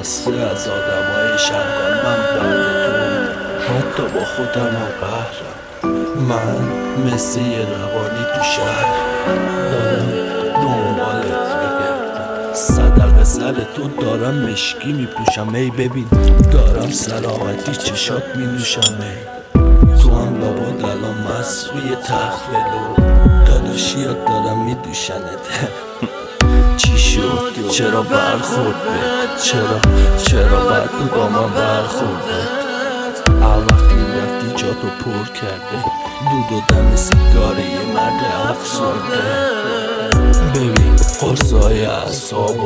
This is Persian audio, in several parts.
خسته از آدمای شهران، من بنده تو حتی با خودم هم قهرم. من مثل یه روانی تو شهر دارم دنبالت میگردم، صدقه سر تو دارم مشکی میپوشم. ای ببین دارم سلامتی چشات مینوشم. ای تو هم بابا الان مست روی تخت ولو داداشیات دارم میدوشنت. چی شد؟ چرا برخورد بهت؟ چرا بعد تو با من برخورد بهت؟ وقتی رفتی جاتو پر کرده دود و دم سیگار یه مرد افسرده. ببین قرصای اعصابو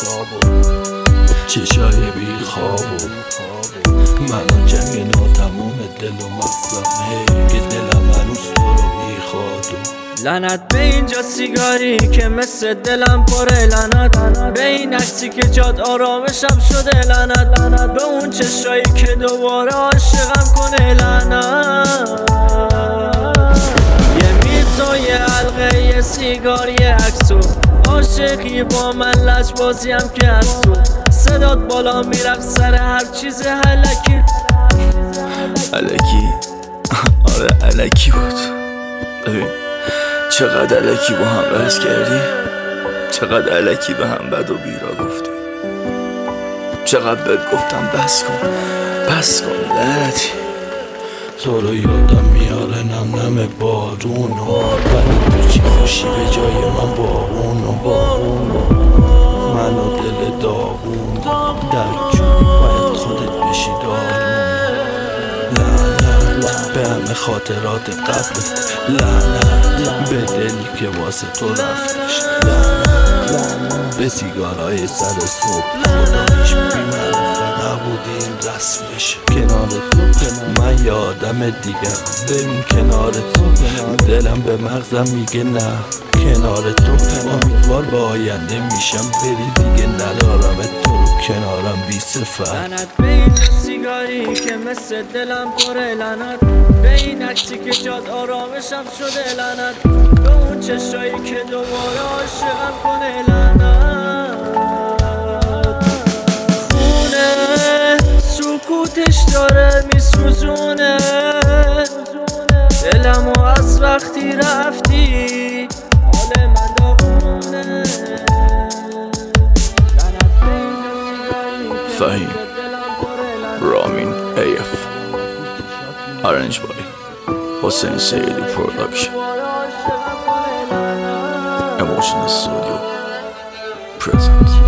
چشای بی خوابو من جنگ ناتموم دل و مغزم، هی که دلم هنوز تو رو میخواد. لعنت به اینجا سیگاری که مثل دلم پره، لعنت به این عکسی که جاد آرامشم شده، لعنت به اون چشایی که دوباره عاشقم کنه، لعنت یه میز و یه حلقه یه سیگار یه عکسو عاشقی با من لجبازیم که از تو صدات بالا میرفت سر هر چیز هلکی. آره الکی بود. ببین چقدر الکی با هم بحث کردی، چقدر الکی به هم بد و بیرا گفتی، چقدر بهت گفتم بس کن لعنتی. تو رو یادم میاره نم نم بارونو، ولی تو چی خوشی به جای من بارونو. من و دل داغون در جونی باید خودت بشی دارون. لعنت به همه خاطرات قبلت، لعنت به دلی که واسه تو رفتش، لعنت به سیگارای سر صبح خدایش بی معرفه نبودیم رسمش. کنار تو من یه آدم دیگه، ببین کنار تو دلم به مغزم میگه نه. کنار تو امیدوار به آینده میشم، بری دیگه ندارم تو رو کنارم بی صفت. لعنت به این سیگاری که مثل دلم پره، لعنت به این عکسی که جاد آرامشم شده، لعنت به اون چشایی که دوباره عاشقم کنه، لعنت خونه سکوتش داره میسوزونه دلمو از وقتی رفتی حال من داغونه. فهیم رامین AF Arrange by Hossein Seyedi Production Emotional Studio Present.